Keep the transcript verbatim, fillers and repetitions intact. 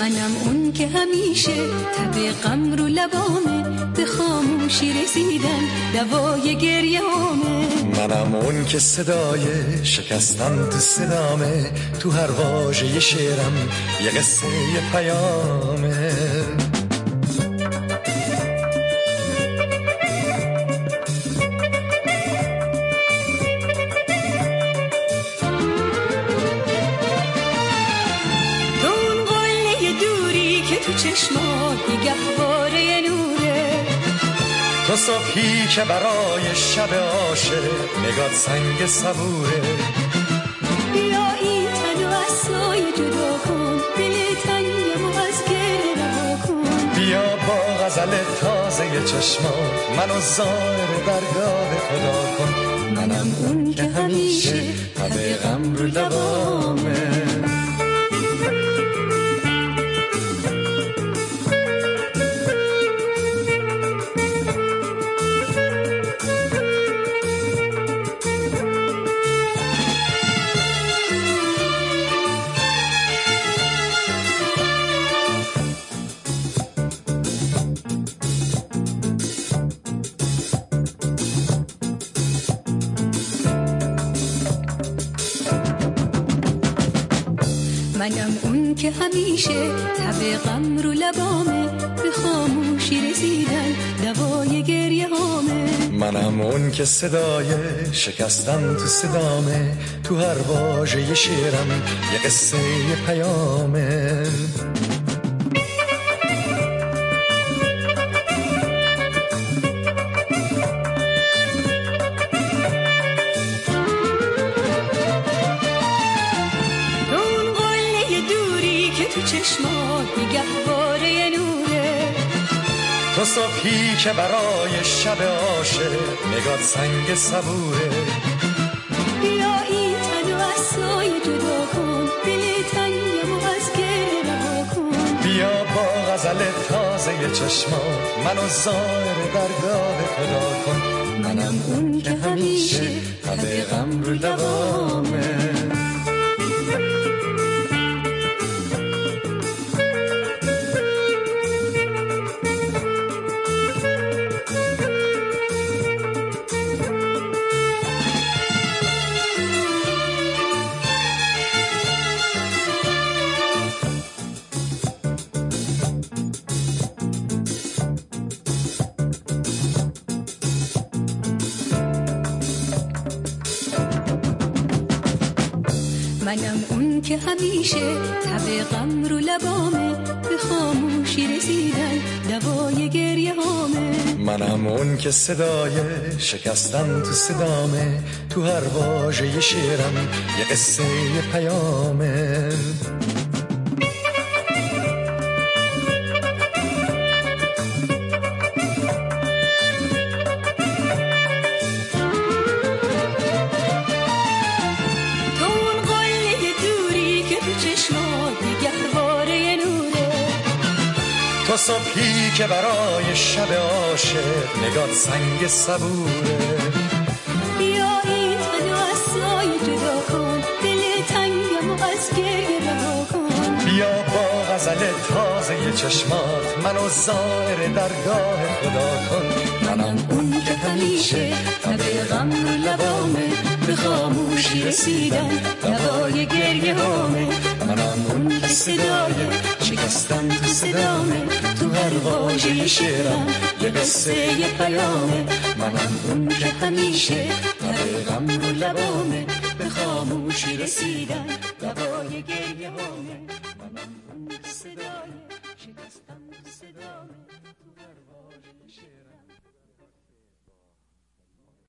منم اون که همیشه تب غم رو لبامه، به خاموشی رسیدن دوای گریه هامه. منم اون که صدای شکستن تو صدامه، تو هر واژه شعرم یه قصه یه پیامه. چشمات گهواره نوره، تو صبحی که برای شب عاشق نگات سنگ صبوره. بیا این تن و عصای جدا کن، دل تنگم و از گره رها کن. بیا با غزل تازه چشمات منو زائر درگاه خدا کن. منم اون که همیشه تب غم رو لبامه. منم اون که همیشه تب غم رو لبامه، به خاموشی رسیدن دوای گریه هامه. منم اون که صدای شکستن تو صدامه، تو هر واژه شعرم یه قصه یه پیامه. چشمات گهواره نوره، تو صبحی که برای شب عاشق نگات سنگ صبوره. بیا این تن و عصای جدا کن، دل تنگم و از گره رها کن. بیا با غزل تازه چشمات منو زائر درگاه خدا کن. منم اون که همیشه تب غم رو لبامه. منم اون که همیشه تب غم رو لبامه، به خاموشی رسیدن دوای گریه هامه. منم اون که صدای شکستن تو صدامه، تو هر واژه شعرم یه قصه یه پیامه. تو صبحی که برای شب عاشق نگات سنگ صبوره. بیا این تن و عصای جدا کن، دل تنگم و از گریه رها کن. بیا با غزل تازه چشمات منو زائر درگاه خدا کن. منم اون که همیشه تب غم رو لبامه، به خاموشی رسیدن دوای گریه هامه. منم اون که صدای شکستن تو صدامه، تو هر واژه شعرم یه قصه یه پیامه. منم اون که همیشه تب غم رو لبامه، به خاموشی رسیدن دوای گریه هامه. منم اون که صدای شکستن تو صدامه، تو هر واژه شعرم